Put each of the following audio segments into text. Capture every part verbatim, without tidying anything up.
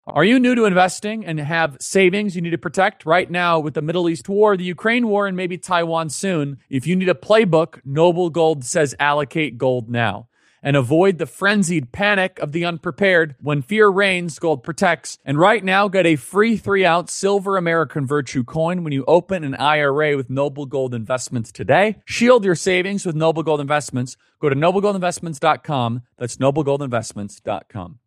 Are you new to investing and have savings you need to protect? Right now, with the Middle East war, the Ukraine war, and maybe Taiwan soon, if you need a playbook, Noble Gold says allocate gold now. And avoid the frenzied panic of the unprepared. When fear reigns, gold protects. And right now, get a free three-ounce silver American Virtue coin when you open an I R A with Noble Gold Investments today. Shield your savings with Noble Gold Investments. Go to noble gold investments dot com. That's noble gold investments dot com.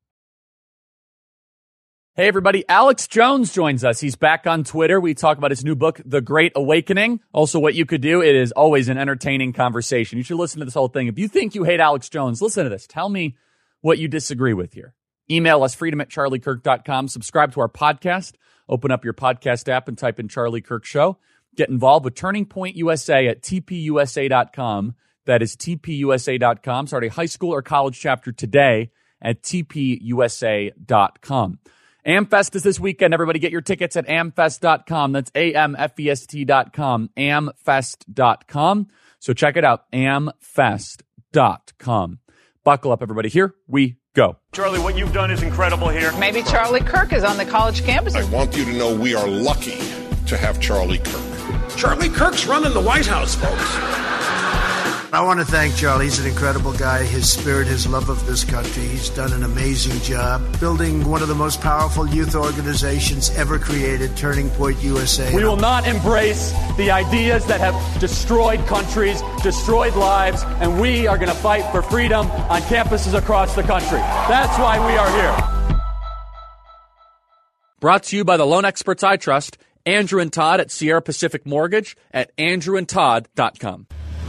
Hey, everybody. Alex Jones joins us. He's back on Twitter. We talk about his new book, The Great Awakening. Also, what you could do. It is always an entertaining conversation. You should listen to this whole thing. If you think you hate Alex Jones, listen to this. Tell me what you disagree with here. Email us, freedom at charlie kirk dot com. Subscribe to our podcast. Open up your podcast app and type in Charlie Kirk Show. Get involved with Turning Point U S A at t p u s a dot com. That is t p u s a dot com. Start a high school or college chapter today at t p u s a dot com. AmFest is this weekend. Everybody get your tickets at amfest dot com. That's A M F E S T dot com, amfest dot com. So check it out, amfest dot com. Buckle up, everybody. Here we go. Charlie, what you've done is incredible here. Maybe Charlie Kirk is on the college campus. I want you to know we are lucky to have Charlie Kirk. Charlie Kirk's running the White House, folks. I want to thank Charlie. He's an incredible guy. His spirit, his love of this country. He's done an amazing job building one of the most powerful youth organizations ever created, Turning Point U S A. We will not embrace the ideas that have destroyed countries, destroyed lives, and we are going to fight for freedom on campuses across the country. That's why we are here. Brought to you by the loan experts I trust, Andrew and Todd at Sierra Pacific Mortgage at andrew and todd dot com.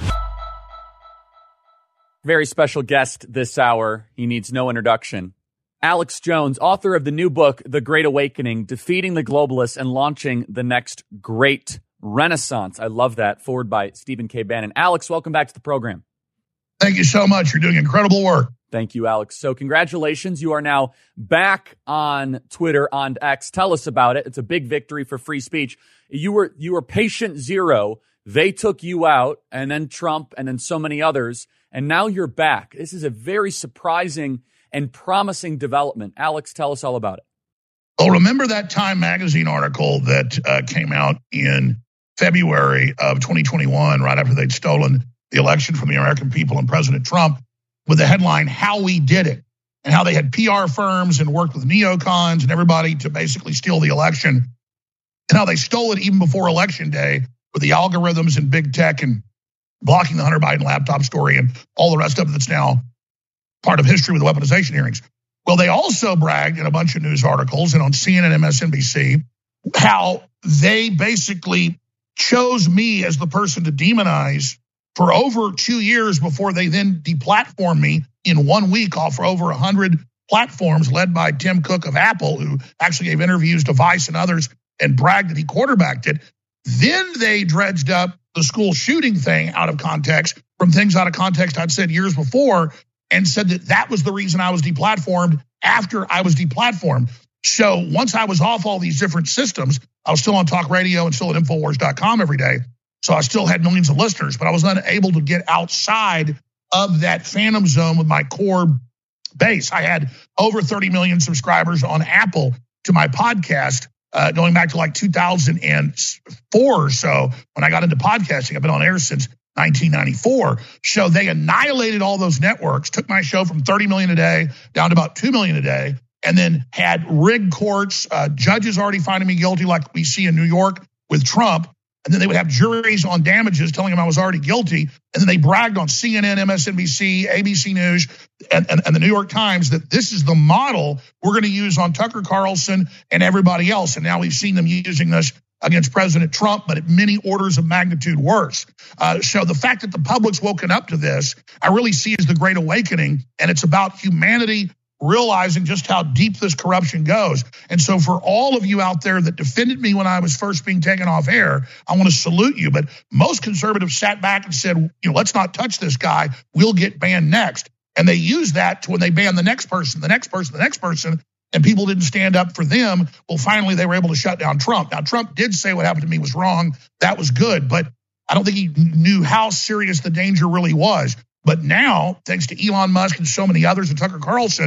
Very special guest this hour. He needs no introduction. Alex Jones, author of the new book, The Great Awakening, Defeating the Globalists and Launching the Next Great Renaissance. I love that. Forward by Stephen K. Bannon. Alex, welcome back to the program. Thank you so much. You're doing incredible work. Thank you, Alex. So congratulations. You are now back on Twitter, on X. Tell us about it. It's a big victory for free speech. You were, you were patient zero. They took you out, and then Trump, and then so many others. And now you're back. This is a very surprising and promising development. Alex, tell us all about it. Well, remember that Time magazine article that uh, came out in February of twenty twenty-one, right after they'd stolen the election from the American people and President Trump, with the headline, How We Did It, and how they had P R firms and worked with neocons and everybody to basically steal the election, and how they stole it even before Election Day with the algorithms and big tech and blocking the Hunter Biden laptop story and all the rest of it that's now part of history with the weaponization hearings. Well, they also bragged in a bunch of news articles and on C N N, M S N B C, how they basically chose me as the person to demonize for over two years before they then deplatformed me in one week off for over one hundred platforms led by Tim Cook of Apple, who actually gave interviews to Vice and others and bragged that he quarterbacked it. Then they dredged up the school shooting thing out of context from things out of context I'd said years before and said that that was the reason I was deplatformed after I was deplatformed. So once I was off all these different systems, I was still on talk radio and still at infowars dot com every day. So I still had millions of listeners, but I was unable to get outside of that phantom zone with my core base. I had over thirty million subscribers on Apple to my podcast. Uh, going back to like two thousand four or so, when I got into podcasting. I've been on air since nineteen ninety-four. So they annihilated all those networks, took my show from thirty million a day down to about two million a day, and then had rigged courts, uh, judges already finding me guilty like we see in New York with Trump. And then they would have juries on damages telling them I was already guilty. And then they bragged on C N N, M S N B C, A B C News, and, and, and the New York Times that this is the model we're going to use on Tucker Carlson and everybody else. And now we've seen them using this against President Trump, but at many orders of magnitude worse. Uh, so the fact that the public's woken up to this, I really see as the Great Awakening. And it's about humanity realizing just how deep this corruption goes. And so for all of you out there that defended me when I was first being taken off air, I want to salute you. But most conservatives sat back and said, you know, let's not touch this guy. We'll get banned next. And they used that to when they banned the next person, the next person, the next person, and people didn't stand up for them. Well, finally, they were able to shut down Trump. Now, Trump did say what happened to me was wrong. That was good. But I don't think he knew how serious the danger really was. But now, thanks to Elon Musk and so many others and Tucker Carlson,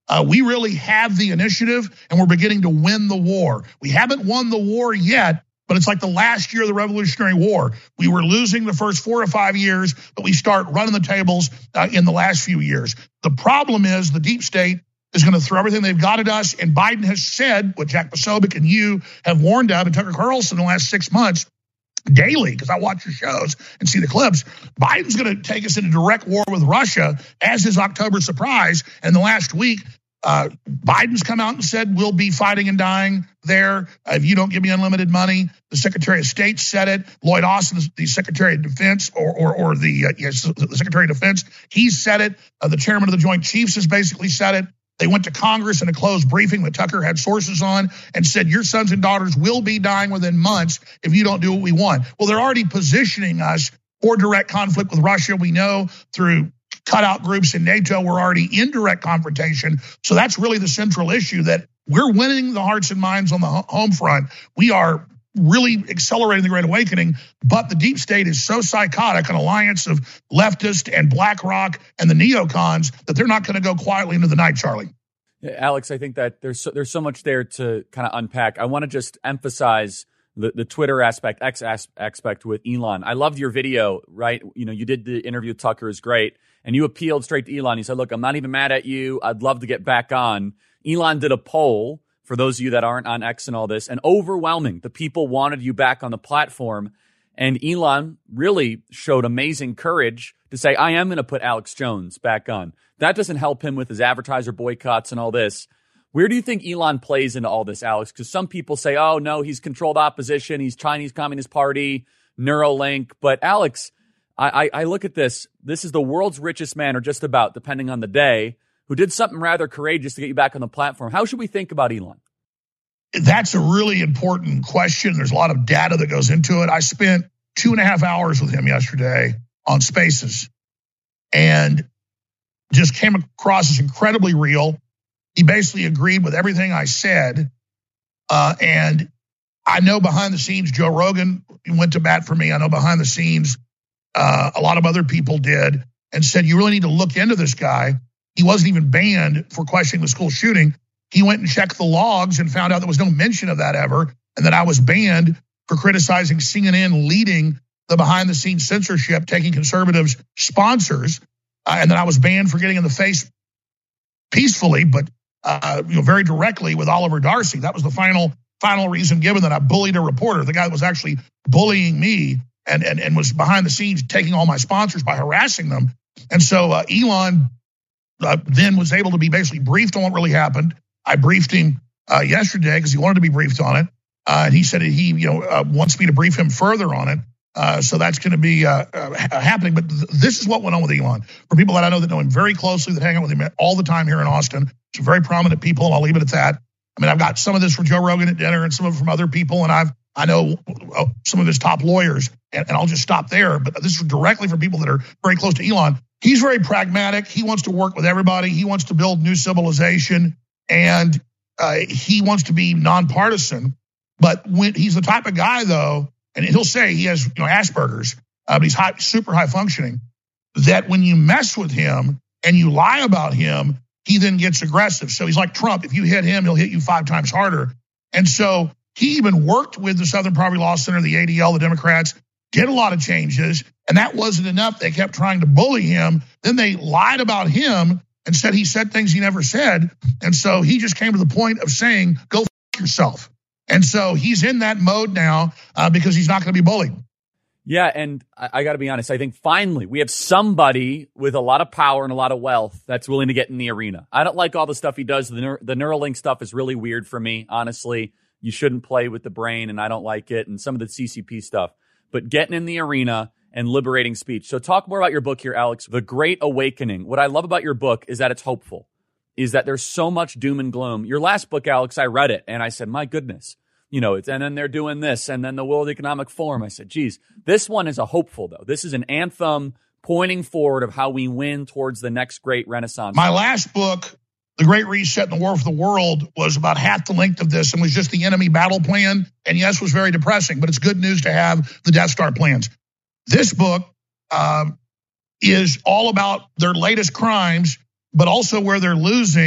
Uh, we really have the initiative, and we're beginning to win the war. We haven't won the war yet, but it's like the last year of the Revolutionary War. We were losing the first four or five years, but we start running the tables uh, in the last few years. The problem is the deep state is going to throw everything they've got at us, and Biden has said, what Jack Posobiec and you have warned of, and Tucker Carlson in the last six months, daily, because I watch your shows and see the clips, Biden's going to take us into direct war with Russia as his October surprise. And the last week, uh, Biden's come out and said, we'll be fighting and dying there if you don't give me unlimited money. The Secretary of State said it. Lloyd Austin, the Secretary of Defense, or or, or the, uh, yes, the Secretary of Defense, he said it. Uh, the chairman of the Joint Chiefs has basically said it. They went to Congress in a closed briefing that Tucker had sources on and said, your sons and daughters will be dying within months if you don't do what we want. Well, they're already positioning us for direct conflict with Russia. We know through cutout groups in NATO, we're already in direct confrontation. So that's really the central issue, that we're winning the hearts and minds on the home front. We are really accelerating the Great Awakening, but the deep state is so psychotic, an alliance of leftists and BlackRock and the neocons, that they're not going to go quietly into the night, Charlie. Yeah, Alex, I think that there's so, there's so much there to kind of unpack. I want to just emphasize the, the Twitter aspect, X aspect with Elon. I loved your video, right? You know, you did the interview with Tucker, is great. And you appealed straight to Elon. You said, look, I'm not even mad at you. I'd love to get back on. Elon did a poll, for those of you that aren't on X and all this, and overwhelming. The people wanted you back on the platform. And Elon really showed amazing courage to say, I am going to put Alex Jones back on. That doesn't help him with his advertiser boycotts and all this. Where do you think Elon plays into all this, Alex? Because some people say, oh, no, he's controlled opposition. He's Chinese Communist Party, Neuralink. But Alex, I, I, I look at this. This is the world's richest man, or just about, depending on the day, who did something rather courageous to get you back on the platform. How should we think about Elon? That's a really important question. There's a lot of data that goes into it. I spent two and a half hours with him yesterday on Spaces and just came across as incredibly real. He basically agreed with everything I said. Uh, and I know behind the scenes, Joe Rogan went to bat for me. I know behind the scenes, uh, a lot of other people did, and said, you really need to look into this guy. He wasn't even banned for questioning the school shooting. He went and checked the logs and found out there was no mention of that ever, and that I was banned for criticizing C N N leading the behind-the-scenes censorship, taking conservatives' sponsors, uh, and that I was banned for getting in the face peacefully, but uh, you know, very directly with Oliver Darcy. That was the final final reason given, that I bullied a reporter, the guy that was actually bullying me and, and, and was behind the scenes taking all my sponsors by harassing them. And so uh, Elon uh, then was able to be basically briefed on what really happened. I briefed him uh, yesterday because he wanted to be briefed on it. Uh, and he said that he you know, uh, wants me to brief him further on it. Uh, so that's going to be uh, uh, happening. But th- this is what went on with Elon. For people that I know that know him very closely, that hang out with him all the time here in Austin, some very prominent people, and I'll leave it at that. I mean, I've got some of this from Joe Rogan at dinner and some of it from other people, and I've I know uh, some of his top lawyers, and, and I'll just stop there. But this is directly from people that are very close to Elon. He's very pragmatic. He wants to work with everybody. He wants to build new civilization, and uh, he wants to be nonpartisan. But when he's the type of guy, though, and he'll say he has you know Asperger's, uh, but he's high, super high functioning, that when you mess with him and you lie about him, he then gets aggressive. So he's like Trump. If you hit him, he'll hit you five times harder. And so he even worked with the Southern Poverty Law Center, the A D L, the Democrats, did a lot of changes, and that wasn't enough. They kept trying to bully him. Then they lied about him and said he said things he never said. And so he just came to the point of saying, go f- yourself. And so he's in that mode now uh, because he's not going to be bullied. Yeah, and I, I got to be honest. I think finally we have somebody with a lot of power and a lot of wealth that's willing to get in the arena. I don't like all the stuff he does. The, Neur- the Neuralink stuff is really weird for me, honestly. You shouldn't play with the brain, and I don't like it, and some of the C C P stuff. But getting in the arena and liberating speech. So talk more about your book here, Alex, The Great Awakening. What I love about your book is that it's hopeful, is that there's so much doom and gloom. Your last book, Alex, I read it, and I said, my goodness. You know, it's, and then they're doing this, and then the World Economic Forum. I said, geez, this one is a hopeful, though. This is an anthem pointing forward of how we win towards the next great renaissance. My last book, The Great Reset and the War for the World, was about half the length of this and was just the enemy battle plan. And yes, was very depressing, but it's good news to have the Death Star plans. This book um, is all about their latest crimes, but also where they're losing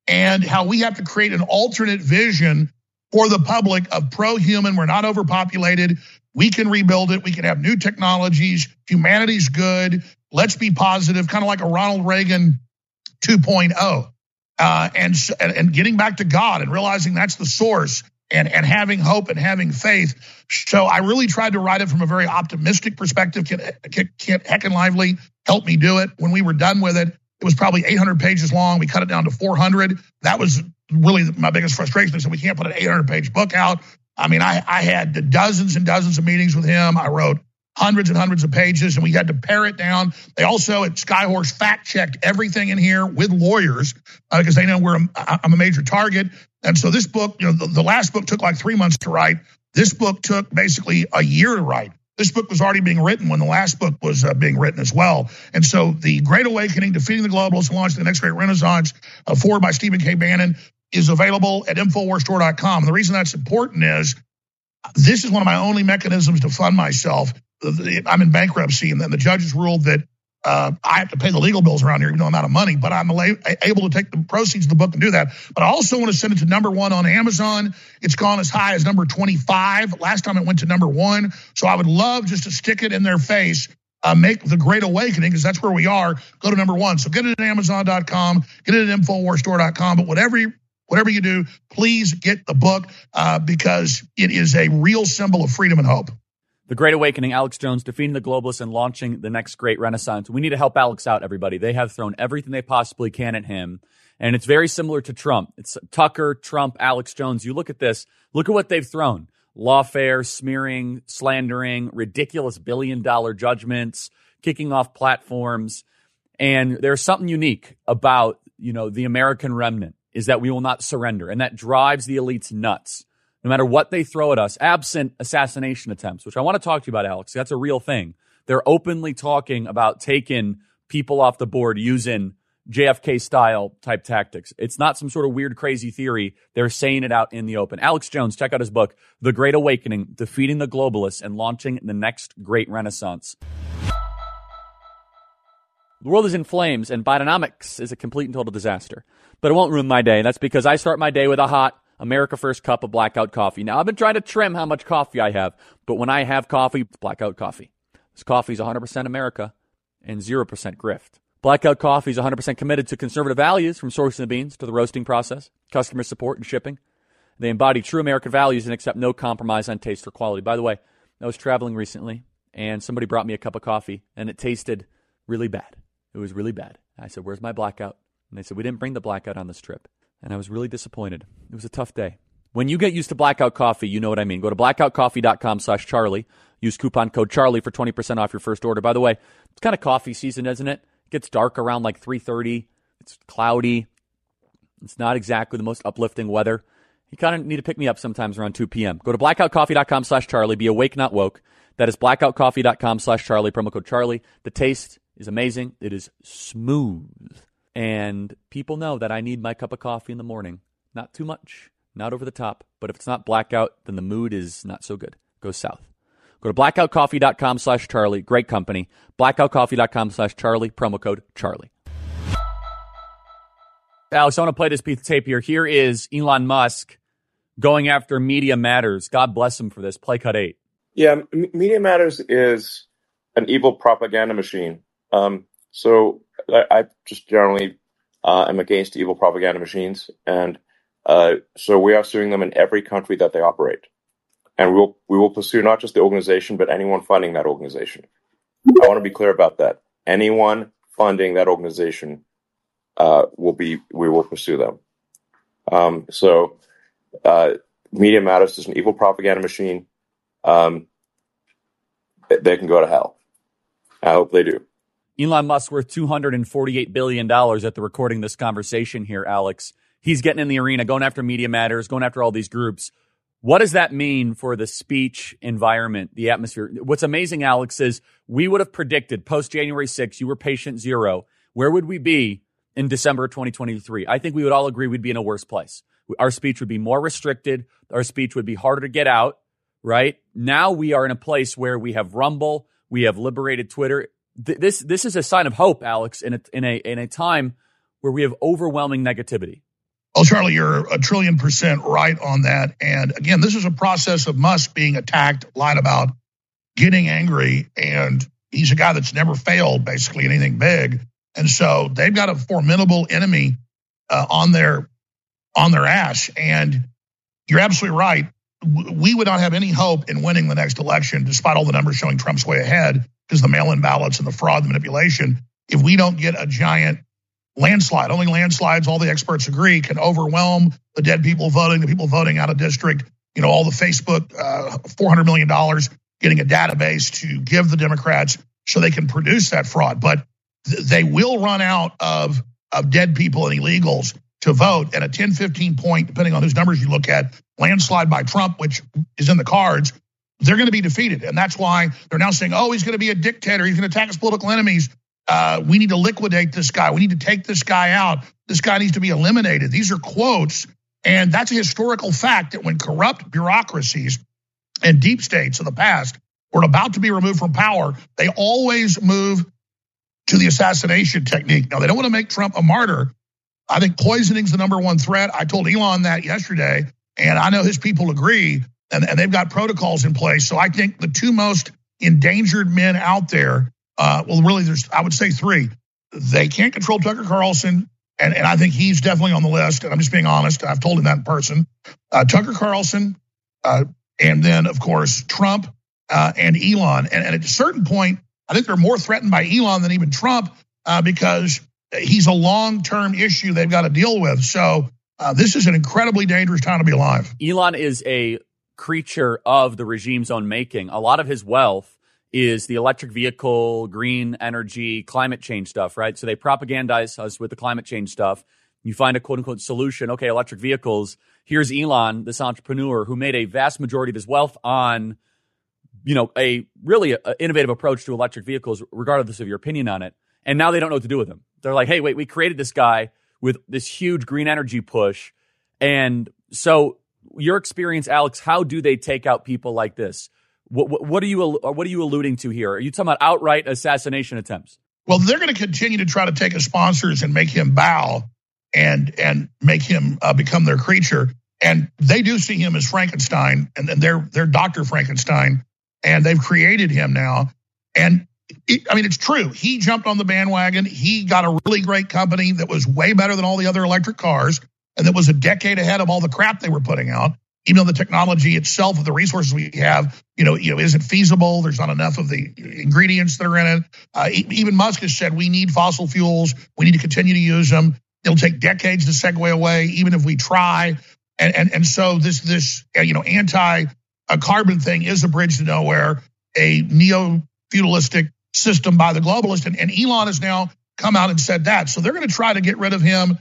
and how we have to create an alternate vision for the public of pro-human. We're not overpopulated. We can rebuild it. We can have new technologies. Humanity's good. Let's be positive, kind of like a Ronald Reagan two point oh. Uh, and, and getting back to God and realizing that's the source, and, and having hope and having faith. So I really tried to write it from a very optimistic perspective. Kent Heckenlively helped me do it. When we were done with it, it was probably eight hundred pages long. We cut it down to four hundred. That was really my biggest frustration. I said, we can't put an eight hundred page book out. I mean, I, I had dozens and dozens of meetings with him. I wrote hundreds and hundreds of pages, and we had to pare it down. They also at Skyhorse fact-checked everything in here with lawyers uh, because they know we're a, I'm a major target. And so this book, you know, the, the last book took like three months to write. This book took basically a year to write. This book was already being written when the last book was uh, being written as well. And so The Great Awakening, Defeating the Globalists and Launching the Next Great Renaissance, uh, forward by Stephen K. Bannon, is available at Infowars Store dot com. And the reason that's important is this is one of my only mechanisms to fund myself. I'm in bankruptcy, and then the judges ruled that uh, I have to pay the legal bills around here, even though I'm out of money, but I'm able to take the proceeds of the book and do that. But I also want to send it to number one on Amazon. It's gone as high as number twenty-five. Last time it went to number one. So I would love just to stick it in their face, uh, make The Great Awakening, because that's where we are, go to number one. So get it at Amazon dot com, get it at Infowars Store dot com, but whatever you, whatever you do, please get the book uh, because it is a real symbol of freedom and hope. The Great Awakening, Alex Jones, Defeating the Globalists and Launching the Next Great Renaissance. We need to help Alex out, everybody. They have thrown everything they possibly can at him, and it's very similar to Trump. It's Tucker, Trump, Alex Jones. You look at this, look at what they've thrown. Lawfare, smearing, slandering, ridiculous billion-dollar judgments, kicking off platforms. And there's something unique about, you know, the American remnant is that we will not surrender, and that drives the elites nuts. No matter what they throw at us, absent assassination attempts, which I want to talk to you about, Alex. That's a real thing. They're openly talking about taking people off the board using J F K-style type tactics. It's not some sort of weird, crazy theory. They're saying it out in the open. Alex Jones, check out his book, The Great Awakening, Defeating the Globalists and Launching the Next Great Renaissance. The world is in flames, and Bidenomics is a complete and total disaster. But it won't ruin my day. That's because I start my day with a hot America First cup of Blackout coffee. Now, I've been trying to trim how much coffee I have, but when I have coffee, it's Blackout coffee. This coffee is one hundred percent America and zero percent grift. Blackout coffee is one hundred percent committed to conservative values, from sourcing the beans to the roasting process, customer support and shipping. They embody true American values and accept no compromise on taste or quality. By the way, I was traveling recently, and somebody brought me a cup of coffee, and it tasted really bad. It was really bad. I said, "Where's my Blackout?" And they said, "We didn't bring the Blackout on this trip." And I was really disappointed. It was a tough day. When you get used to Blackout coffee, you know what I mean. Go to blackout coffee dot com slash Charlie. Use coupon code Charlie for twenty percent off your first order. By the way, it's kind of coffee season, isn't it? It gets dark around like three thirty. It's cloudy. It's not exactly the most uplifting weather. You kind of need to pick me up sometimes around two p.m. Go to blackout coffee dot com slash Charlie. Be awake, not woke. That is blackout coffee dot com slash Charlie. Promo code Charlie. The taste is amazing. It is smooth. And people know that I need my cup of coffee in the morning. Not too much, not over the top. But if it's not Blackout, then the mood is not so good. Go south. Go to blackout coffee dot com slash Charlie. Great company. blackout coffee dot com slash Charlie. Promo code Charlie. Alex, I want to play this piece of tape here. Here is Elon Musk going after Media Matters. God bless him for this. Play cut eight. Yeah, M- Media Matters is an evil propaganda machine. Um, so I, I just generally uh, am against evil propaganda machines. And uh, so we are suing them in every country that they operate. And we will, we will pursue not just the organization, but anyone funding that organization. I want to be clear about that. Anyone funding that organization uh, will be, we will pursue them. Um, so uh, Media Matters is an evil propaganda machine. Um, they can go to hell. I hope they do. Elon Musk worth two hundred forty-eight billion dollars at the recording this conversation here, Alex. He's getting in the arena, going after Media Matters, going after all these groups. What does that mean for the speech environment, the atmosphere? What's amazing, Alex, is we would have predicted post-January sixth, you were patient zero. Where would we be in December twenty twenty-three? I think we would all agree we'd be in a worse place. Our speech would be more restricted. Our speech would be harder to get out, right? Now we are in a place where we have Rumble. We have liberated Twitter. This this is a sign of hope, Alex, in a, in a in a time where we have overwhelming negativity. Well, Charlie, you're a trillion percent right on that. And again, this is a process of Musk being attacked, lied about, getting angry, and he's a guy that's never failed basically in anything big. And so they've got a formidable enemy uh, on their on their ass. And you're absolutely right. We would not have any hope in winning the next election, despite all the numbers showing Trump's way ahead, because the mail-in ballots and the fraud, the manipulation, if we don't get a giant landslide. Only landslides, all the experts agree, can overwhelm the dead people voting, the people voting out of district, you know, all the Facebook, uh, four hundred million dollars, getting a database to give the Democrats so they can produce that fraud. But th- they will run out of, of dead people and illegals to vote. And a ten, fifteen point, depending on whose numbers you look at, landslide by Trump, which is in the cards, they're going to be defeated. And that's why they're now saying, oh, he's going to be a dictator. He's going to attack his political enemies. Uh, we need to liquidate this guy. We need to take this guy out. This guy needs to be eliminated. These are quotes, and that's a historical fact that when corrupt bureaucracies and deep states of the past were about to be removed from power, they always move to the assassination technique. Now, they don't want to make Trump a martyr. I think poisoning's the number one threat. I told Elon that yesterday, and I know his people agree, and, and they've got protocols in place. So I think the two most endangered men out there, Uh, well, really, there's, I would say three. They can't control Tucker Carlson, and, and I think he's definitely on the list, and I'm just being honest. I've told him that in person. Uh, Tucker Carlson, uh, and then, of course, Trump uh, and Elon. And, and at a certain point, I think they're more threatened by Elon than even Trump uh, because he's a long-term issue they've got to deal with. So uh, this is an incredibly dangerous time to be alive. Elon is a creature of the regime's own making. A lot of his wealth is the electric vehicle, green energy, climate change stuff, right? So they propagandize us with the climate change stuff. You find a quote-unquote solution. Okay, electric vehicles. Here's Elon, this entrepreneur who made a vast majority of his wealth on, you know, a really a innovative approach to electric vehicles, regardless of your opinion on it. And now they don't know what to do with him. They're like, hey, wait, we created this guy with this huge green energy push. And so your experience, Alex, how do they take out people like this? What, what, what are you what are you alluding to here? Are you talking about outright assassination attempts? Well, they're going to continue to try to take his sponsors and make him bow and and make him uh, become their creature. And they do see him as Frankenstein, and, and they're they're Doctor Frankenstein, and they've created him now. And it, I mean, it's true. He jumped on the bandwagon. He got a really great company that was way better than all the other electric cars, and that was a decade ahead of all the crap they were putting out. Even though the technology itself, with the resources we have, you know, you know, isn't feasible. There's not enough of the ingredients that are in it. Uh, even Musk has said we need fossil fuels. We need to continue to use them. It'll take decades to segue away, even if we try. And and and so this this you know anti-carbon thing is a bridge to nowhere, a neo-feudalistic system by the globalists. And, and Elon has now come out and said that. So they're going to try to get rid of him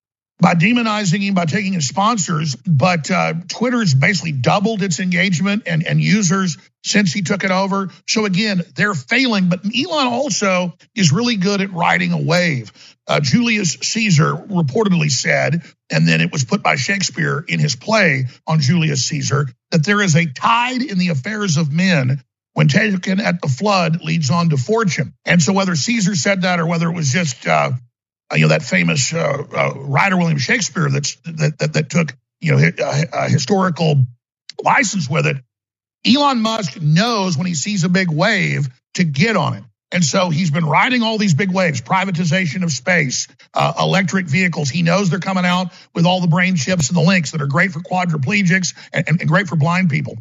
by demonizing him, by taking his sponsors. But uh, Twitter's basically doubled its engagement and, and users since he took it over. So again, they're failing. But Elon also is really good at riding a wave. Uh, Julius Caesar reportedly said, and then it was put by Shakespeare in his play on Julius Caesar, that there is a tide in the affairs of men when taken at the flood leads on to fortune. And so whether Caesar said that or whether it was just uh, you know, that famous uh, uh, writer William Shakespeare that's, that, that that took you know a, a historical license with it. Elon Musk knows when he sees a big wave to get on it, and so he's been riding all these big waves: privatization of space, uh, electric vehicles. He knows they're coming out with all the brain chips and the links that are great for quadriplegics and, and, and great for blind people.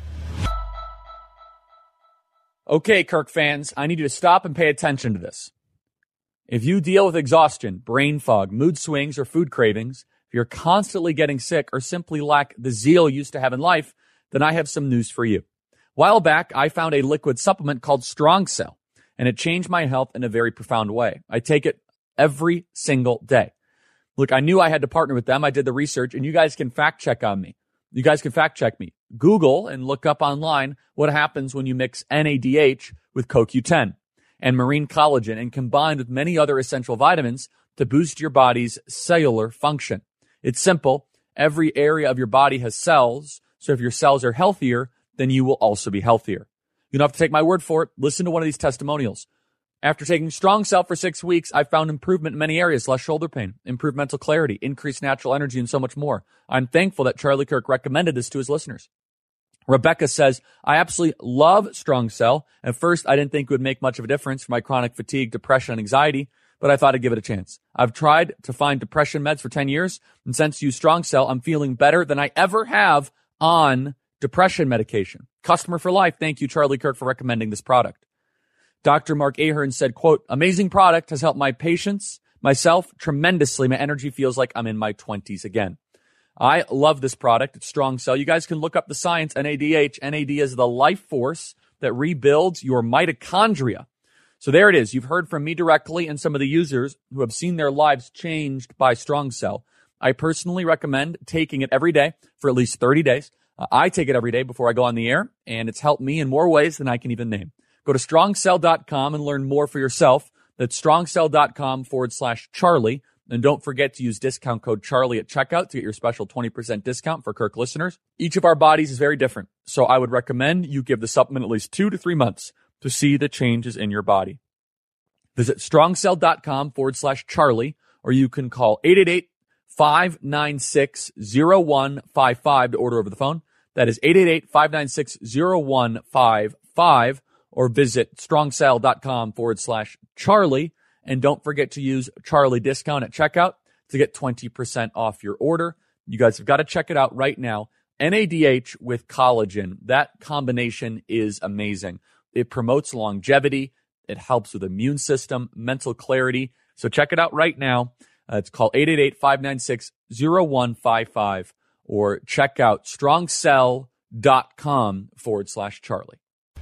Okay, Kirk fans, I need you to stop and pay attention to this. If you deal with exhaustion, brain fog, mood swings, or food cravings, if you're constantly getting sick or simply lack the zeal you used to have in life, then I have some news for you. A while back, I found a liquid supplement called Strong Cell, and it changed my health in a very profound way. I take it every single day. Look, I knew I had to partner with them. I did the research, and you guys can fact check on me. You guys can fact check me. Google and look up online what happens when you mix N A D H with C O Q ten. And marine collagen, and combined with many other essential vitamins to boost your body's cellular function. It's simple. Every area of your body has cells, so if your cells are healthier, then you will also be healthier. You don't have to take my word for it. Listen to one of these testimonials. After taking Strong Cell for six weeks, I found improvement in many areas, less shoulder pain, improved mental clarity, increased natural energy, and so much more. I'm thankful that Charlie Kirk recommended this to his listeners. Rebecca says, I absolutely love Strong Cell. At first, I didn't think it would make much of a difference for my chronic fatigue, depression, and anxiety, but I thought I'd give it a chance. I've tried to find depression meds for ten years, and since you use Strong Cell, I'm feeling better than I ever have on depression medication. Customer for life. Thank you, Charlie Kirk, for recommending this product. Doctor Mark Ahern said, quote, amazing product, has helped my patients, myself tremendously. My energy feels like I'm in my twenties again. I love this product. It's Strong Cell. You guys can look up the science, N A D H. N A D is the life force that rebuilds your mitochondria. So there it is. You've heard from me directly and some of the users who have seen their lives changed by Strong Cell. I personally recommend taking it every day for at least thirty days. Uh, I take it every day before I go on the air, and it's helped me in more ways than I can even name. Go to strong cell dot com and learn more for yourself. That's strongcell.com forward slash Charlie. And don't forget to use discount code Charlie at checkout to get your special twenty percent discount for Kirk listeners. Each of our bodies is very different, so I would recommend you give the supplement at least two to three months to see the changes in your body. Visit strongcell.com forward slash Charlie, or you can call eight eight eight, five nine six, zero one five five to order over the phone. That is eight eight eight, five nine six, zero one five five. Or visit strongcell.com forward slash Charlie. And don't forget to use Charlie discount at checkout to get twenty percent off your order. You guys have got to check it out right now. N A D H with collagen. That combination is amazing. It promotes longevity. It helps with immune system, mental clarity. So check it out right now. Uh, it's called eight eight eight, five nine six, zero one five five. Or check out strongcell.com forward slash Charlie.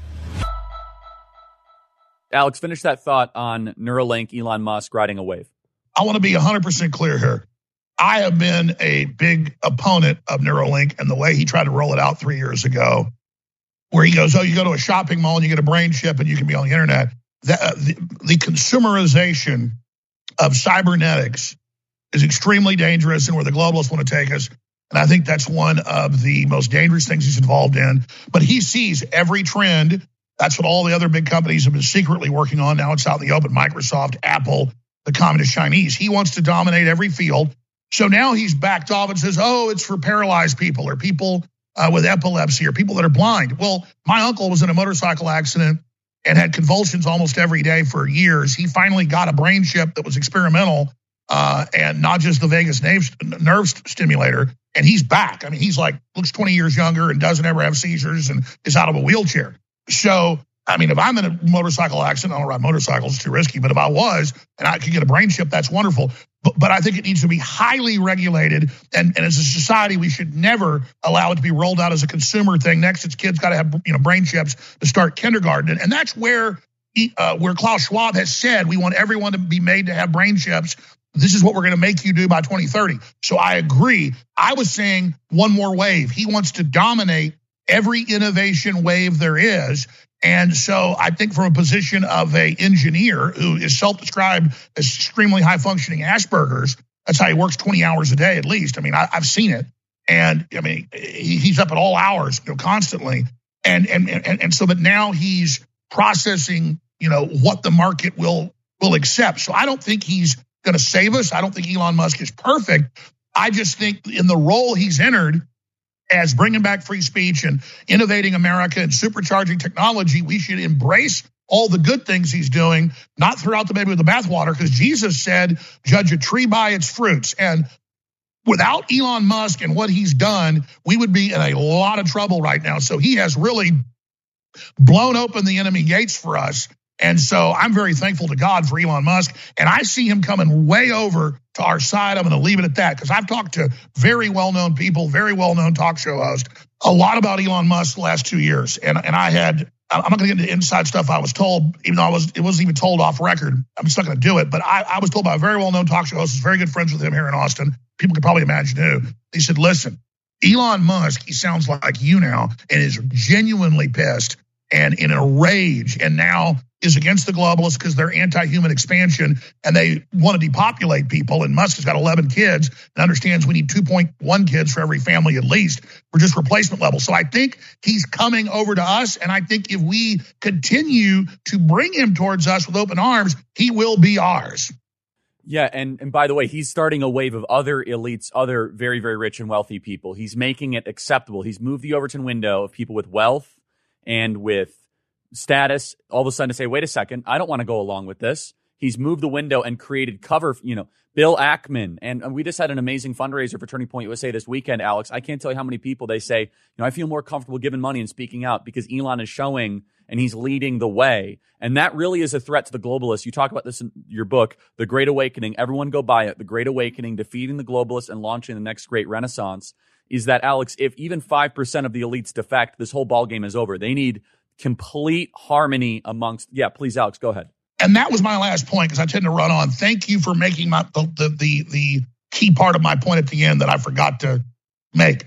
Alex, finish that thought on Neuralink, Elon Musk riding a wave. I want to be one hundred percent clear here. I have been a big opponent of Neuralink and the way he tried to roll it out three years ago, where he goes, oh, you go to a shopping mall and you get a brain chip and you can be on the internet. The, uh, the, the consumerization of cybernetics is extremely dangerous and where the globalists want to take us. And I think that's one of the most dangerous things he's involved in. But he sees every trend. That's what all the other big companies have been secretly working on. Now it's out in the open. Microsoft, Apple, the communist Chinese. He wants to dominate every field. So now he's backed off and says, oh, it's for paralyzed people or people uh, with epilepsy or people that are blind. Well, my uncle was in a motorcycle accident and had convulsions almost every day for years. He finally got a brain chip that was experimental uh, and not just the vagus nerve, nerve stimulator. And he's back. I mean, he's like, looks twenty years younger and doesn't ever have seizures and is out of a wheelchair. So, I mean, if I'm in a motorcycle accident, I don't ride motorcycles, it's too risky, but if I was and I could get a brain chip, that's wonderful. But, but I think it needs to be highly regulated. And, and as a society, we should never allow it to be rolled out as a consumer thing. Next, its kids got to have, you know, brain chips to start kindergarten. And, and that's where, he, uh, where Klaus Schwab has said, we want everyone to be made to have brain chips. This is what we're going to make you do by twenty thirty. So I agree. I was saying one more wave. He wants to dominate every innovation wave there is. And so I think from a position of a engineer who is self-described as extremely high-functioning Asperger's, that's how he works twenty hours a day at least. I mean, I, I've seen it. And, I mean, he, he's up at all hours, you know, constantly. And, and, and, and so that now he's processing, you know, what the market will, will accept. So I don't think he's going to save us. I don't think Elon Musk is perfect. I just think in the role he's entered, as bringing back free speech and innovating America and supercharging technology, we should embrace all the good things he's doing, not throw out the baby with the bathwater, because Jesus said, judge a tree by its fruits. And without Elon Musk and what he's done, we would be in a lot of trouble right now. So he has really blown open the enemy gates for us. And so I'm very thankful to God for Elon Musk, and I see him coming way over to our side. I'm going to leave it at that because I've talked to very well-known people, very well-known talk show hosts, a lot about Elon Musk the last two years. And, and I had, I'm not going to get into inside stuff I was told, even though I was, it wasn't even told off record. I'm just not going to do it. But I, I was told by a very well-known talk show host, who's very good friends with him here in Austin. People could probably imagine who. He said, listen, Elon Musk, he sounds like you now and is genuinely pissed. and in a rage, and now is against the globalists because they're anti-human expansion and they want to depopulate people. And Musk has got eleven kids and understands we need two point one kids for every family at least for just replacement level. So I think he's coming over to us. And I think if we continue to bring him towards us with open arms, he will be ours. Yeah, and, and by the way, he's starting a wave of other elites, other very, very rich and wealthy people. He's making it acceptable. He's moved the Overton window of people with wealth and with status all of a sudden to say, wait a second, I don't want to go along with this. He's moved the window and created cover, you know, Bill Ackman. And we just had an amazing fundraiser for Turning Point U S A this weekend, Alex. I can't tell you how many people they say, you know, I feel more comfortable giving money and speaking out because Elon is showing and he's leading the way. And that really is a threat to the globalists. You talk about this in your book, The Great Awakening. Everyone go buy it. The Great Awakening, Defeating the Globalists and Launching the Next Great Renaissance. Is that, Alex, if even five percent of the elites defect, this whole ballgame is over. They need complete harmony amongst, yeah, please, Alex, go ahead. And that was my last point because I tend to run on. Thank you for making my the, the the the key part of my point at the end that I forgot to make.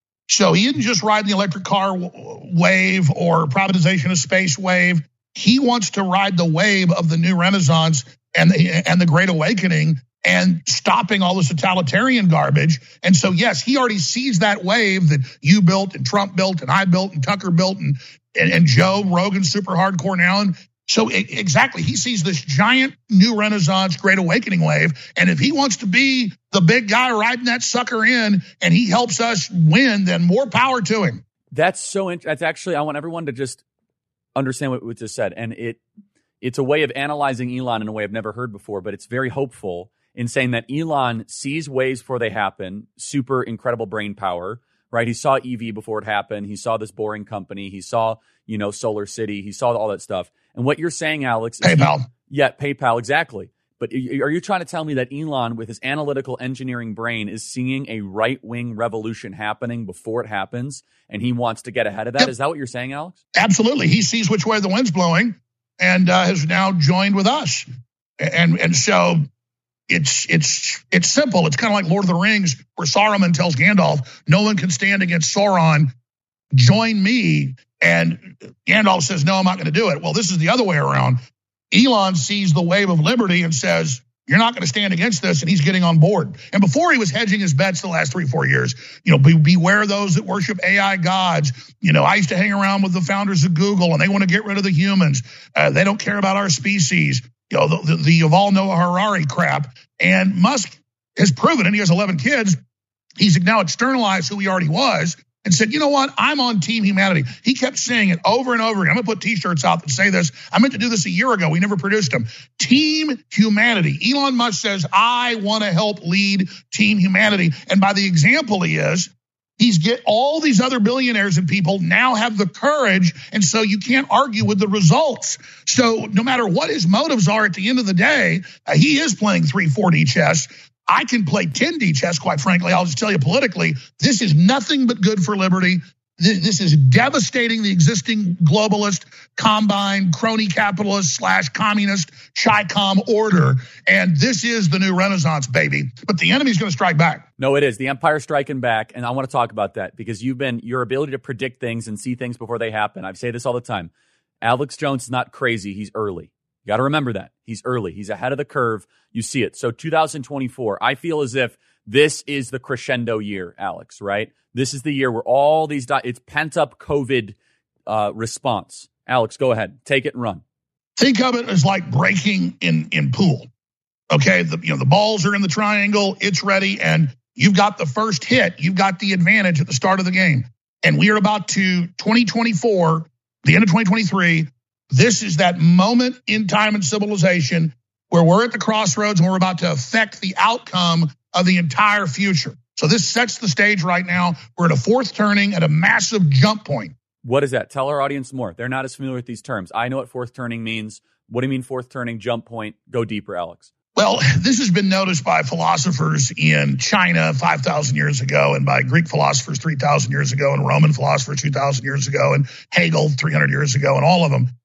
So he didn't just ride the electric car wave or privatization of space wave. He wants to ride the wave of the new Renaissance and the, and the Great Awakening and stopping all the totalitarian garbage. And so, yes, he already sees that wave that you built and Trump built and I built and Tucker built and and, and Joe Rogan, super hardcore now. And so it, exactly, he sees this giant new Renaissance, Great Awakening wave. And if he wants to be the big guy riding that sucker in and he helps us win, then more power to him. That's so interesting. That's actually, I want everyone to just understand what we just said. And it it's a way of analyzing Elon in a way I've never heard before, but it's very hopeful in saying that Elon sees waves before they happen, super incredible brain power, right? He saw E V before it happened. He saw this boring company. He saw, you know, Solar City. He saw all that stuff. And what you're saying, Alex, is PayPal. He, yeah, PayPal, exactly. But are you trying to tell me that Elon, with his analytical engineering brain, is seeing a right-wing revolution happening before it happens, and he wants to get ahead of that? Yep. Is that what you're saying, Alex? Absolutely. He sees which way the wind's blowing and uh, has now joined with us. And and so it's it's it's simple. It's kind of like Lord of the Rings, where Saruman tells Gandalf, no one can stand against Sauron. Join me. And Gandalf says, no, I'm not going to do it. Well, this is the other way around. Elon sees the wave of liberty and says, you're not going to stand against this, and he's getting on board. And before he was hedging his bets the last three, four years, you know, be, beware those that worship A I gods. You know, I used to hang around with the founders of Google, and they want to get rid of the humans. Uh, they don't care about our species. You know, the, the, the Yuval Noah Harari crap. And Musk has proven, and he has eleven kids, he's now externalized who he already was and said, you know what, I'm on Team Humanity. He kept saying it over and over again. I'm going to put T-shirts out that say this. I meant to do this a year ago. We never produced them. Team Humanity. Elon Musk says, I want to help lead Team Humanity. And by the example he is, he's get all these other billionaires and people now have the courage, and so you can't argue with the results. So no matter what his motives are at the end of the day, uh, he is playing three, four D chess. I can play ten D chess, quite frankly. I'll just tell you politically, this is nothing but good for liberty. This is devastating the existing globalist, combine, crony capitalist slash communist, Chi-Com order. And this is the new Renaissance, baby. But the enemy's going to strike back. No, it is. The empire striking back. And I want to talk about that because you've been, your ability to predict things and see things before they happen. I say this all the time. Alex Jones is not crazy. He's early. You got to remember that. He's early. He's ahead of the curve. You see it. So two thousand twenty-four, I feel as if this is the crescendo year, Alex, right? This is the year where all these, di- it's pent-up COVID uh, response. Alex, go ahead. Take it and run. Think of it as like breaking in, in pool. Okay, the, you know, the balls are in the triangle. It's ready, and you've got the first hit. You've got the advantage at the start of the game. And we are about to, twenty twenty-four, the end of twenty twenty-three, this is that moment in time and civilization where we're at the crossroads and we're about to affect the outcome of the entire future. So this sets the stage right now. We're at a fourth turning at a massive jump point. What is that? Tell our audience more. They're not as familiar with these terms. I know what fourth turning means. What do you mean fourth turning, jump point? Go deeper, Alex. Well, this has been noticed by philosophers in China five thousand years ago, and by Greek philosophers three thousand years ago, and Roman philosophers two thousand years ago, and Hegel three hundred years ago, and all of them,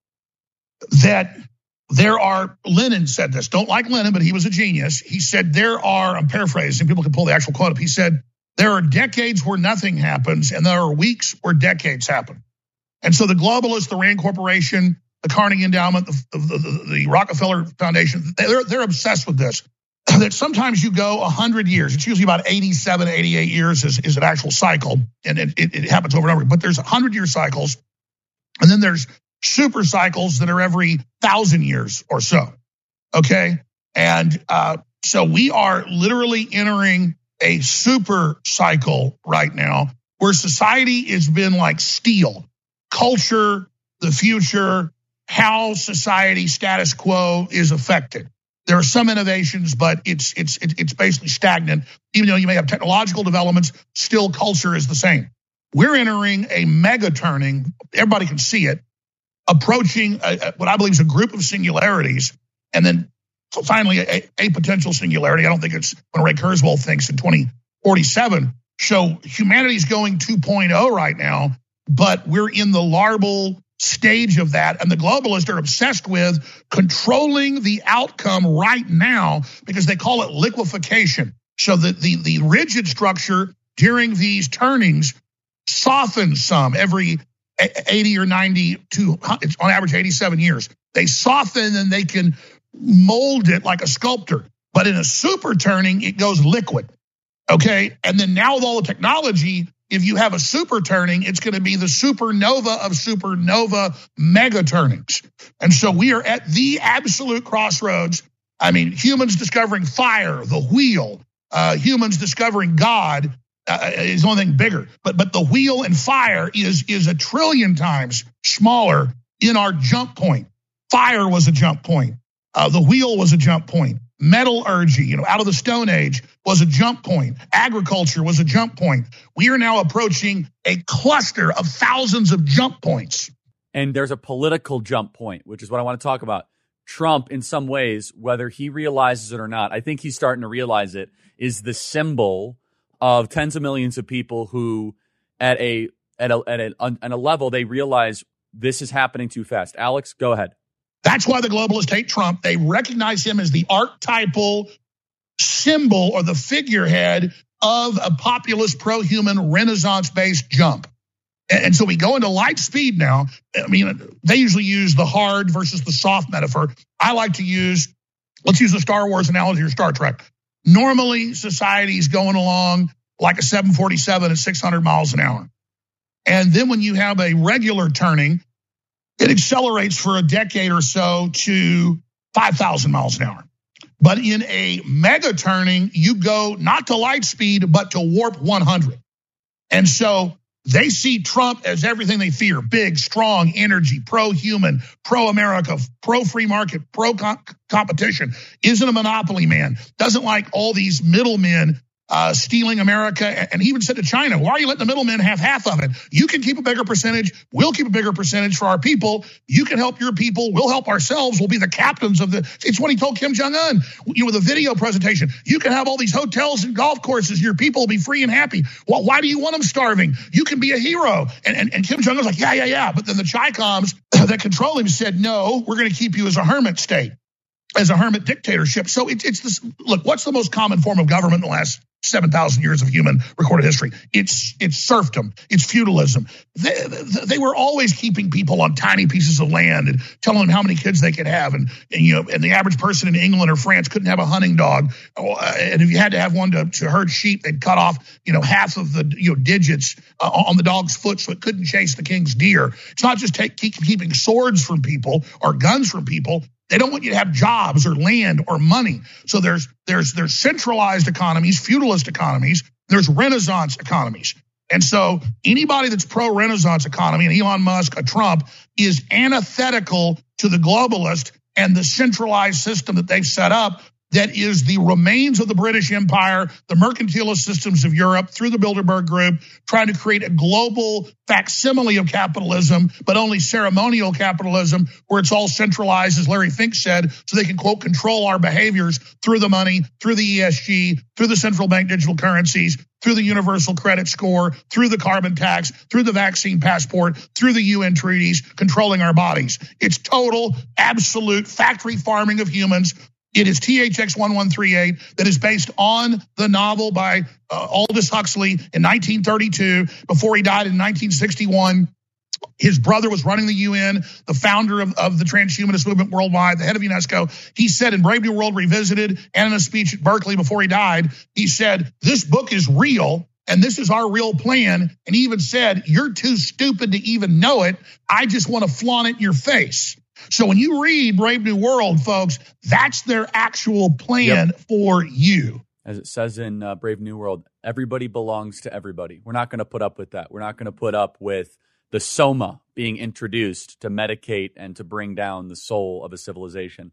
that there are, Lenin said this, don't like Lenin, but he was a genius. He said there are, I'm paraphrasing, people can pull the actual quote up. He said, there are decades where nothing happens, and there are weeks where decades happen. And so the globalists, the Rand Corporation, the Carnegie Endowment, the, the, the, the Rockefeller Foundation, they're, they're obsessed with this. That sometimes you go one hundred years. It's usually about eighty-seven, eighty-eight years is, is an actual cycle, and it, it, it happens over and over. But there's one hundred-year cycles, and then there's super cycles that are every thousand years or so, okay? And uh, so we are literally entering a super cycle right now where society has been like steel. Culture, the future, how society status quo is affected. There are some innovations, but it's it's it's basically stagnant. Even though you may have technological developments, still culture is the same. We're entering a mega turning. Everybody can see it, approaching a, a, what I believe is a group of singularities, and then finally a, a potential singularity. I don't think it's what Ray Kurzweil thinks in twenty forty-seven. So humanity's going two point oh right now, but we're in the larval stage of that, and the globalists are obsessed with controlling the outcome right now because they call it liquefaction. So that the, the rigid structure during these turnings softens some every eighty or ninety to, it's on average eighty-seven years. They soften and they can mold it like a sculptor. But in a super turning, it goes liquid, okay? And then now with all the technology, if you have a super turning, it's going to be the supernova of supernova mega turnings. And so we are at the absolute crossroads. I mean, humans discovering fire, the wheel, uh, humans discovering God uh, is the only thing bigger. But but the wheel and fire is, is a trillion times smaller in our jump point. Fire was a jump point. Uh, the wheel was a jump point. Metallurgy, you know, out of the Stone Age was a jump point. Agriculture was a jump point. We are now approaching a cluster of thousands of jump points. And there's a political jump point, which is what I want to talk about. Trump, in some ways, whether he realizes it or not, I think he's starting to realize it, is the symbol of tens of millions of people who, at a at a at a, at a level, they realize this is happening too fast. Alex, go ahead. That's why the globalists hate Trump. They recognize him as the archetypal symbol or the figurehead of a populist, pro-human, Renaissance-based jump. And so we go into light speed now. I mean, they usually use the hard versus the soft metaphor. I like to use, let's use the Star Wars analogy or Star Trek. Normally, society's going along like a seven forty-seven at six hundred miles an hour. And then when you have a regular turning, it accelerates for a decade or so to five thousand miles an hour. But in a mega turning, you go not to light speed, but to warp one hundred. And so they see Trump as everything they fear: big, strong, energy, pro-human, pro-America, pro-free market, pro-competition, isn't a monopoly man, doesn't like all these middlemen Uh, stealing America, and he even said to China, why are you letting the middlemen have half of it? You can keep a bigger percentage. We'll keep a bigger percentage for our people. You can help your people. We'll help ourselves. We'll be the captains of the, it's what he told Kim Jong-un, you know, with a video presentation. You can have all these hotels and golf courses. Your people will be free and happy. Well, why do you want them starving? You can be a hero. And, and, and Kim Jong-un's like, yeah, yeah, yeah. But then the Chi-Coms that control him said, no, we're going to keep you as a hermit state, as a hermit dictatorship. So it, it's this, look, what's the most common form of government in the last seven thousand years of human recorded history? It's it's serfdom. It's feudalism. They, they were always keeping people on tiny pieces of land and telling them how many kids they could have. And, and you know, and the average person in England or France couldn't have a hunting dog. And if you had to have one to, to herd sheep, they'd cut off, you know, half of the, you know, digits uh, on the dog's foot so it couldn't chase the king's deer. It's not just take, keep, keeping swords from people or guns from people. They don't want you to have jobs or land or money. So there's there's there's centralized economies, feudalist economies. There's Renaissance economies. And so anybody that's pro-Renaissance economy, and Elon Musk, a Trump, is antithetical to the globalist and the centralized system that they've set up that is the remains of the British Empire, the mercantilist systems of Europe through the Bilderberg Group, trying to create a global facsimile of capitalism, but only ceremonial capitalism, where it's all centralized, as Larry Fink said, so they can, quote, control our behaviors through the money, through the E S G, through the central bank digital currencies, through the universal credit score, through the carbon tax, through the vaccine passport, through the U N treaties, controlling our bodies. It's total, absolute factory farming of humans. It is T H X eleven thirty-eight that is based on the novel by uh, Aldous Huxley in nineteen thirty-two, before he died in nineteen sixty-one. His brother was running the U N, the founder of, of the transhumanist movement worldwide, the head of UNESCO. He said in Brave New World Revisited and in a speech at Berkeley before he died, he said, this book is real and this is our real plan. And he even said, you're too stupid to even know it. I just want to flaunt it in your face. So when you read Brave New World, folks, that's their actual plan yep. for you. As it says in uh, Brave New World, everybody belongs to everybody. We're not going to put up with that. We're not going to put up with the soma being introduced to medicate and to bring down the soul of a civilization.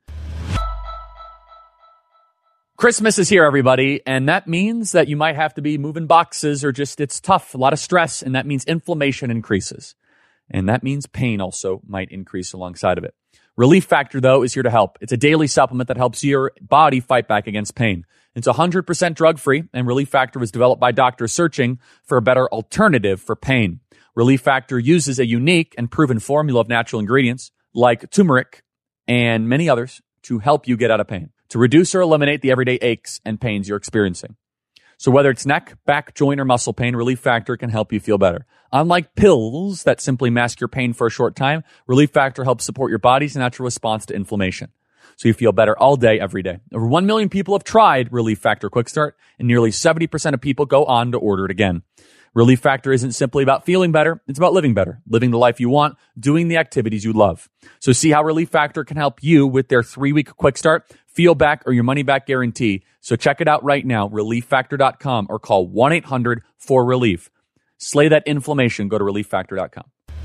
Christmas is here, everybody, and that means that you might have to be moving boxes or just it's tough, a lot of stress, and that means inflammation increases. And that means pain also might increase alongside of it. Relief Factor, though, is here to help. It's a daily supplement that helps your body fight back against pain. It's one hundred percent drug-free, and Relief Factor was developed by doctors searching for a better alternative for pain. Relief Factor uses a unique and proven formula of natural ingredients like turmeric and many others to help you get out of pain, to reduce or eliminate the everyday aches and pains you're experiencing. So whether it's neck, back, joint, or muscle pain, Relief Factor can help you feel better. Unlike pills that simply mask your pain for a short time, Relief Factor helps support your body's natural response to inflammation, so you feel better all day, every day. Over one million people have tried Relief Factor Quick Start, and nearly seventy percent of people go on to order it again. Relief Factor isn't simply about feeling better. It's about living better, living the life you want, doing the activities you love. So see how Relief Factor can help you with their three-week quick start, feel back, or your money-back guarantee. So check it out right now, relief factor dot com, or call one eight hundred four relief. Slay that inflammation. Go to relief factor dot com.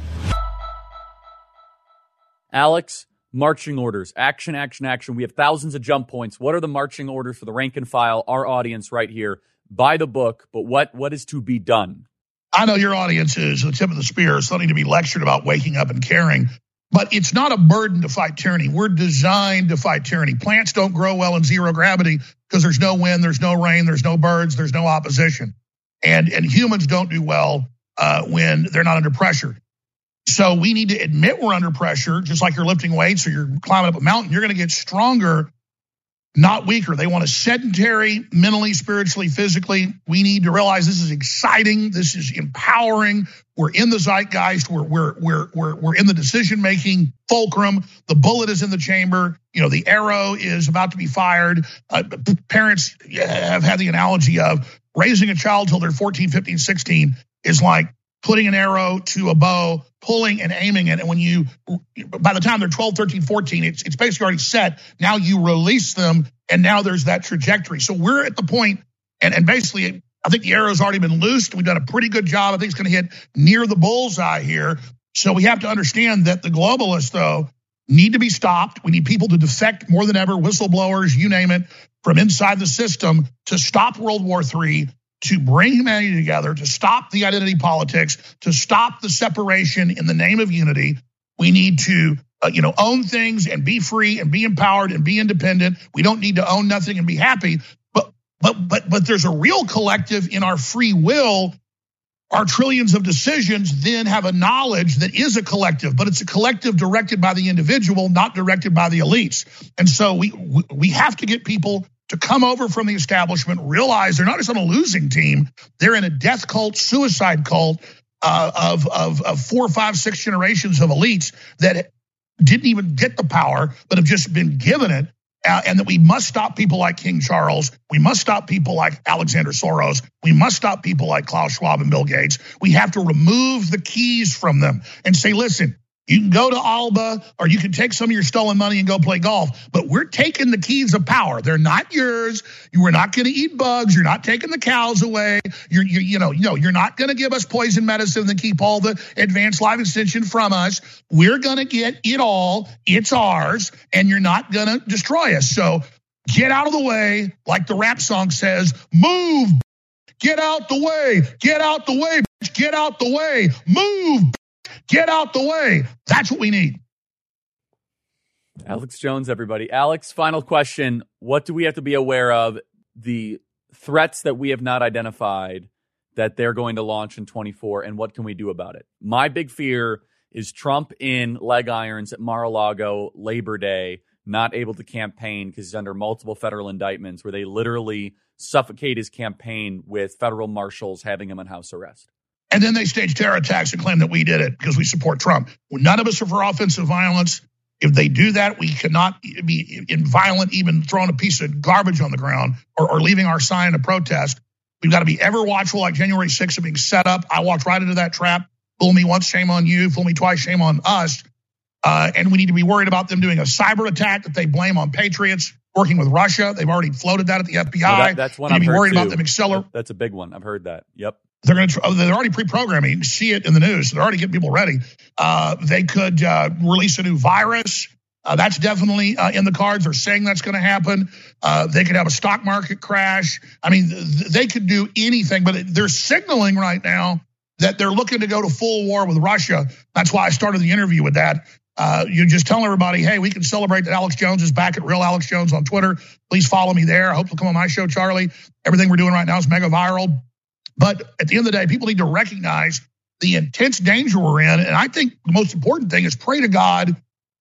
Alex, marching orders. Action, action, action. We have thousands of jump points. What are the marching orders for the rank and file, our audience right here? Buy the book, but what what is to be done? I know your audience is the tip of the spear, so they need to be lectured about waking up and caring. But it's not a burden to fight tyranny. We're designed to fight tyranny. Plants don't grow well in zero gravity because there's no wind, there's no rain, there's no birds, there's no opposition. And, and humans don't do well uh, when they're not under pressure. So we need to admit we're under pressure, just like you're lifting weights or you're climbing up a mountain. You're going to get stronger, not weaker. They want us sedentary, mentally, spiritually, physically. We need to realize this is exciting. This is empowering. We're in the zeitgeist. We're we're we're we're we're in the decision-making fulcrum. The bullet is in the chamber. You know, the arrow is about to be fired. Uh, parents have had the analogy of raising a child till they're fourteen, fifteen, sixteen is like putting an arrow to a bow, pulling and aiming it. And when you, by the time they're twelve, thirteen, fourteen, it's, it's basically already set. Now you release them, and now there's that trajectory. So we're at the point, and, and basically, I think the arrow's already been loosed. We've done a pretty good job. I think it's going to hit near the bullseye here. So we have to understand that the globalists, though, need to be stopped. We need people to defect more than ever, whistleblowers, you name it, from inside the system to stop World War Three, to bring humanity together, to stop the identity politics, to stop the separation in the name of unity. We need to, uh, you know, own things and be free and be empowered and be independent. We don't need to own nothing and be happy. But but but but there's a real collective in our free will. Our trillions of decisions then have a knowledge that is a collective, but it's a collective directed by the individual, not directed by the elites. And so we we have to get people to come over from the establishment, realize they're not just on a losing team, they're in a death cult, suicide cult uh, of, of, of four, five, six generations of elites that didn't even get the power, but have just been given it, uh, and that we must stop people like King Charles. We must stop people like Alexander Soros. We must stop people like Klaus Schwab and Bill Gates. We have to remove the keys from them and say, listen, you can go to Alba, or you can take some of your stolen money and go play golf, but we're taking the keys of power. They're not yours. You are not going to eat bugs. You're not taking the cows away. You're, you, you know, you know, you're not going to give us poison medicine and keep all the advanced life extension from us. We're going to get it all. It's ours, and you're not going to destroy us. So get out of the way, like the rap song says. Move. Get out the way. Get out the way. Get out the way. Move. Get out the way. That's what we need. Alex Jones, everybody. Alex, final question. What do we have to be aware of? The threats that we have not identified that they're going to launch in twenty-four, and what can we do about it? My big fear is Trump in leg irons at Mar-a-Lago, Labor Day, not able to campaign because he's under multiple federal indictments where they literally suffocate his campaign with federal marshals having him on house arrest. And then they stage terror attacks and claim that we did it because we support Trump. None of us are for offensive violence. If they do that, we cannot be in violent, even throwing a piece of garbage on the ground or, or leaving our sign of protest. We've got to be ever watchful, like January sixth of being set up. I walked right into that trap. Fool me once, shame on you. Fool me twice, shame on us. Uh, and we need to be worried about them doing a cyber attack that they blame on patriots, working with Russia. They've already floated that at the F B I. Well, that, that's one we I've need to be heard worried too. about them accelerating. That's a big one. I've heard that. Yep. They're going to. They're already pre-programming. You can see it in the news. So they're already getting people ready. Uh, they could uh, release a new virus. Uh, that's definitely uh, in the cards. They're saying that's going to happen. Uh, they could have a stock market crash. I mean, th- they could do anything. But they're signaling right now that they're looking to go to full war with Russia. That's why I started the interview with that. Uh, you just tell everybody, hey, we can celebrate that Alex Jones is back at Real Alex Jones on Twitter. Please follow me there. I hope you'll come on my show, Charlie. Everything we're doing right now is mega viral. But at the end of the day, people need to recognize the intense danger we're in. And I think the most important thing is pray to God.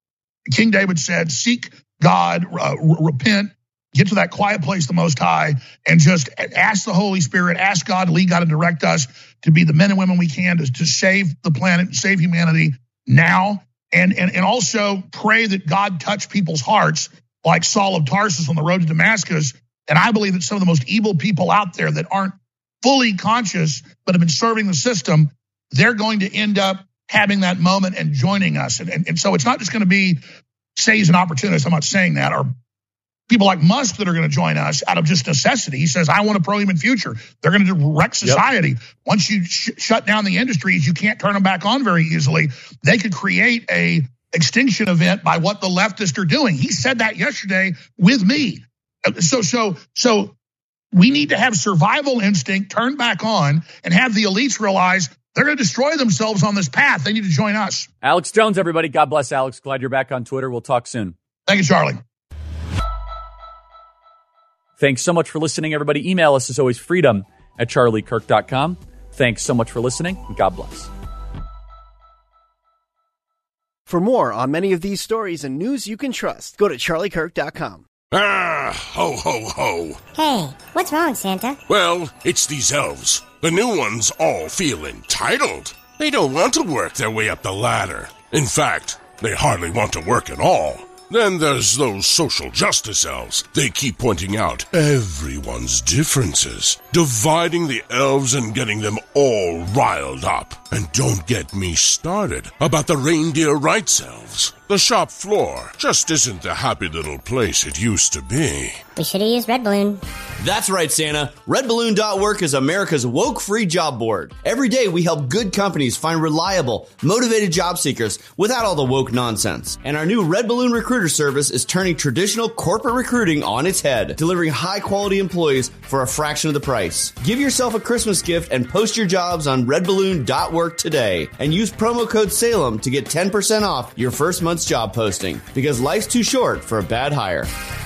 King David said, seek God, uh, repent, get to that quiet place, the Most High, and just ask the Holy Spirit, ask God to lead God and direct us to be the men and women we can to, to save the planet, save humanity now. And, and, and also pray that God touch people's hearts like Saul of Tarsus on the road to Damascus. And I believe that some of the most evil people out there that aren't fully conscious but have been serving the system, they're going to end up having that moment and joining us. And, and, and so it's not just going to be, say he's an opportunist, I'm not saying that, or people like Musk that are going to join us out of just necessity. He says, I want a pro-human future. They're going to wreck society. Yep. Once you sh- shut down the industries, you can't turn them back on very easily. They could create a extinction event by what the leftists are doing. He said that yesterday with me. So, so, so we need to have survival instinct turned back on and have the elites realize they're going to destroy themselves on this path. They need to join us. Alex Jones, everybody. God bless, Alex. Glad you're back on Twitter. We'll talk soon. Thank you, Charlie. Thanks so much for listening, everybody. Email us, as always, freedom at charlie kirk dot com. Thanks so much for listening, and God bless. For more on many of these stories and news you can trust, go to charlie kirk dot com. Ah, ho, ho, ho. Hey, what's wrong, Santa? Well, it's these elves. The new ones all feel entitled. They don't want to work their way up the ladder. In fact, they hardly want to work at all. Then there's those social justice elves. They keep pointing out everyone's differences, dividing the elves and getting them all riled up. And don't get me started about the reindeer rights elves. The shop floor just isn't the happy little place it used to be. We should have used Red Balloon. That's right, Santa. red balloon dot work is America's woke-free job board. Every day we help good companies find reliable, motivated job seekers without all the woke nonsense. And our new Red Balloon recruiter service is turning traditional corporate recruiting on its head, delivering high-quality employees for a fraction of the price. Give yourself a Christmas gift and post your jobs on red balloon dot work today. And use promo code Salem to get ten percent off your first month's job posting, because life's too short for a bad hire.